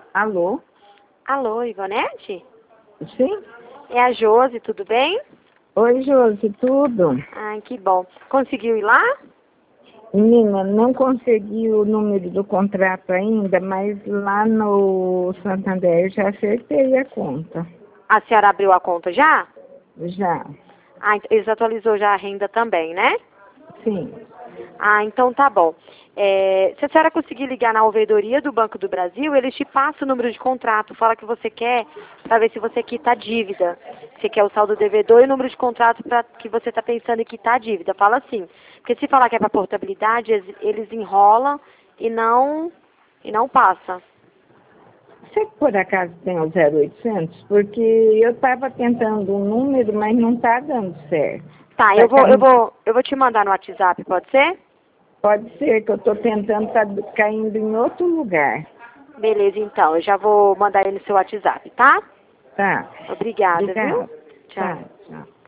Alô? Alô, Ivonete? Sim? É a Josi, tudo bem? Oi, Josi, tudo? Ai, que bom. Conseguiu ir lá? Menina, não consegui o número do contrato ainda, mas lá no Santander já acertei a conta. A senhora abriu a conta já? Já, Ah, eles atualizou já a renda também, né? sim. Ah, então tá bom. Se a senhora conseguir ligar na ouvidoria do Banco do Brasil, eles te passam o número de contrato, fala que você quer, para ver se você quita a dívida. Você quer o saldo devedor e o número de contrato para que você está pensando em quitar a dívida. Fala assim. Porque se falar que é para portabilidade, eles enrolam e não passa. Você por acaso tem o 0800? Porque eu estava tentando um número, mas não está dando certo. Tá, Tá eu vou te mandar no WhatsApp, pode ser? Pode ser que eu estou tentando, tá caindo em outro lugar. Beleza, então. Eu já vou mandar ele no seu WhatsApp, tá? Tá. Obrigada, viu? Obrigada. Tá, Tchau. tchau.